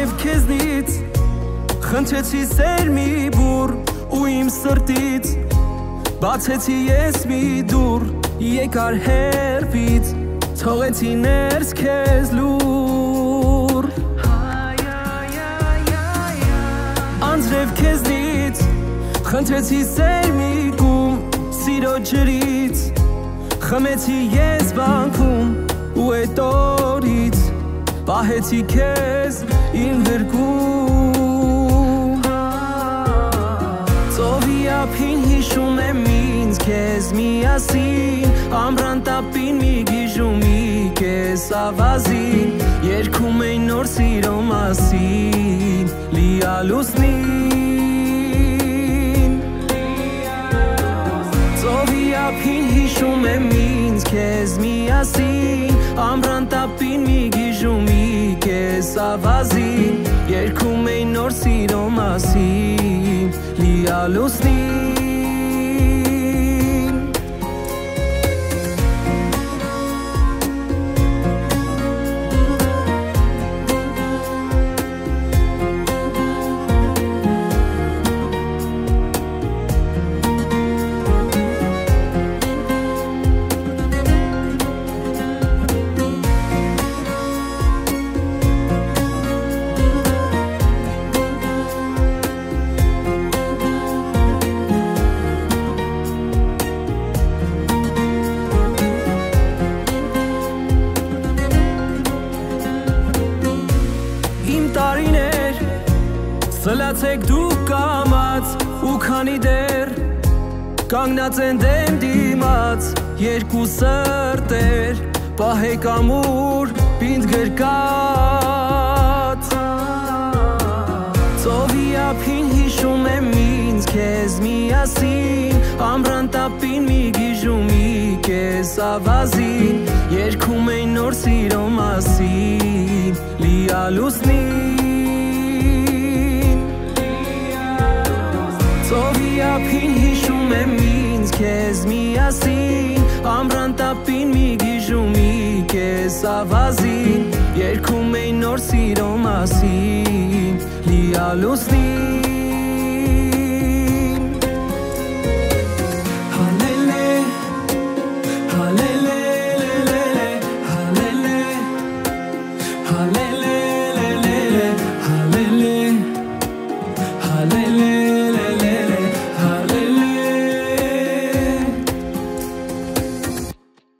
Անձրև քեզնից խնդրեցի սեր մի բուր ու իմ սրտից բացեցի ես մի դուր եկար հերբից թողեցի ներս քեզ լուր Անձրև քեզնից խնդրեցի սեր մի կում սիրո ջրից խմեցի ես բանքում ու էդ օրից պահեցի քեզ իմ գրկում Ծովի ափին հիշում եմ ինձ քեզ միասին ամռան տապին մի գիժումի քեզ ավազին երգում էին նոր սիրո մասին լիալուսնին Ծովի ափին հիշում եմ ինձ քեզ միասին ամռան տապին մի գիժումի քեզ ավազին երգում էին նոր սիրո մասին լիալուսնին տարիներ Սլացեք դուք կամած ու քանի դեր Կանգնած են դեմ դիմաց երկու սրտեր Պահեք ամուր պինդ գրկած Ծովի ափին հիշում եմ ինձ քեզ միասին Ամռան տապին մի գիժումի քեզ ավազին երգում էին նոր սիրո մասին լիալուսնին Ծովի ափին հիշում եմ ինձ քեզ միասին ամռան տապին մի գիժումի քեզ ավազին երգում էին նոր սիրո մասին լիալուսնին